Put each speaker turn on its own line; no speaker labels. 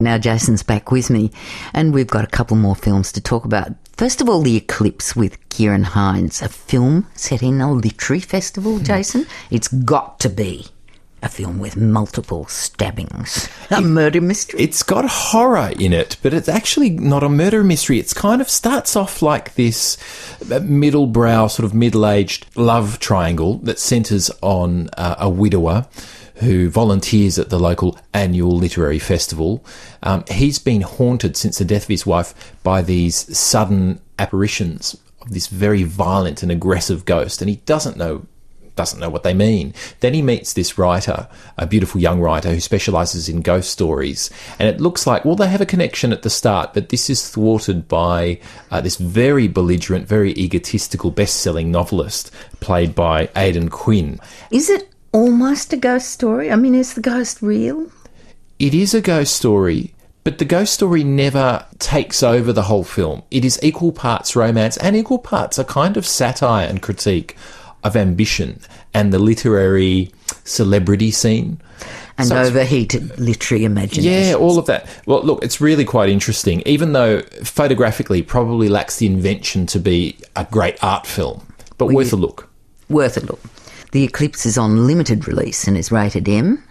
Now Jason's back with me, and we've got a couple more films to talk about. First of all, The Eclipse with Kieran Hines, a film set in a literary festival, Jason. It's got to be a film with multiple stabbings. A murder mystery.
It's got horror in it, but it's actually not a murder mystery. It's kind of starts off like this middle-brow, sort of middle-aged love triangle that centres on a widower who volunteers at the local annual literary festival. He's been haunted since the death of his wife by these sudden apparitions of this very violent and aggressive ghost, and he doesn't know what they mean. Then he meets this writer, a beautiful young writer who specialises in ghost stories, and it looks like, well, they have a connection at the start, but this is thwarted by this very belligerent, very egotistical, best-selling novelist played by Aidan Quinn.
Is it almost a ghost story? I mean, is the ghost real?
It is a ghost story, but the ghost story never takes over the whole film. It is equal parts romance and equal parts a kind of satire and critique of ambition and the literary celebrity scene.
And so overheated literary imagination.
Yeah, all of that. Well, look, it's really quite interesting, even though photographically probably lacks the invention to be a great art film, but worth a look.
Worth a look. The Eclipse is on limited release and is rated M,